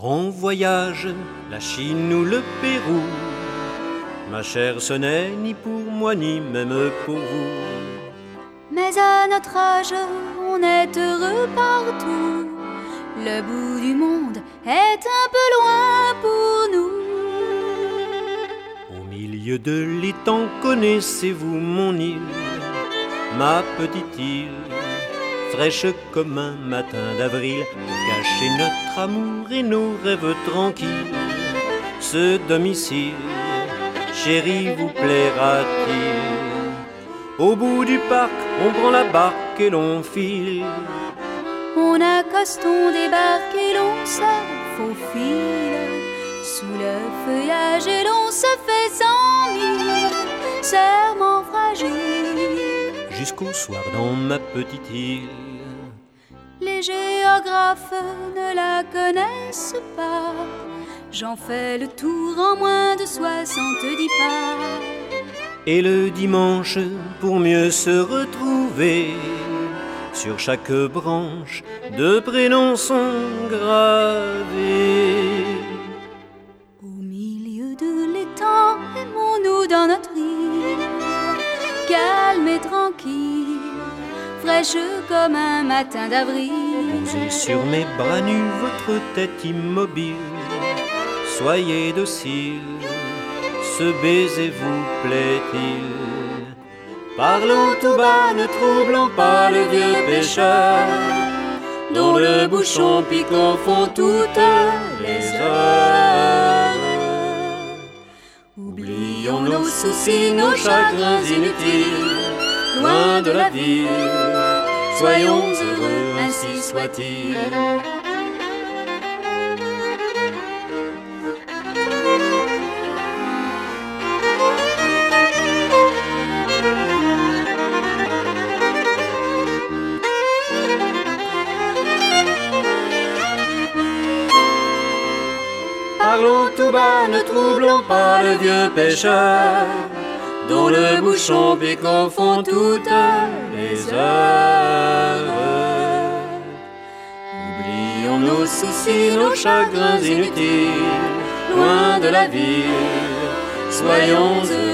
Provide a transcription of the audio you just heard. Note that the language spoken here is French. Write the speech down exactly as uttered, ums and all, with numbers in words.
grand voyage, la Chine ou le Pérou, ma chère, ce n'est ni pour moi ni même pour vous. Mais à notre âge, on est heureux partout. Le bout du monde est un peu loin pour nous. Au milieu de l'étang, connaissez-vous mon île, ma petite île, fraîche comme un matin d'avril, pour cacher notre amour et nos rêves tranquilles. Ce domicile, chéri, vous plaira-t-il? Au bout du parc, on prend la barque et l'on file. On accoste, on débarque et l'on se faufile sous le feuillage et l'on se fait cent mille serments fragiles. Jusqu'au soir dans ma petite île. Les géographes ne la connaissent pas. J'en fais le tour en moins de soixante-dix pas. Et le dimanche, pour mieux se retrouver, sur chaque branche, deux prénoms sont gravés. Au milieu de l'étang, aimons-nous dans notre île, calme et tranquille, fraîche comme un matin d'avril. Posez sur mes bras nus votre tête immobile, soyez docile. Ce baiser vous plaît-il? Parlons tout bas, ne troublons pas le vieux pêcheur, dont le bouchon pique au fond toutes les heures. Oublions nos soucis, nos chagrins inutiles, loin de la ville, soyons heureux, ainsi soit-il. Parlons tout bas, ne troublons pas le vieux pêcheur, dont le bouchon pique au fond toutes les heures. Oublions nos soucis, nos chagrins inutiles, loin de la ville, soyons heureux.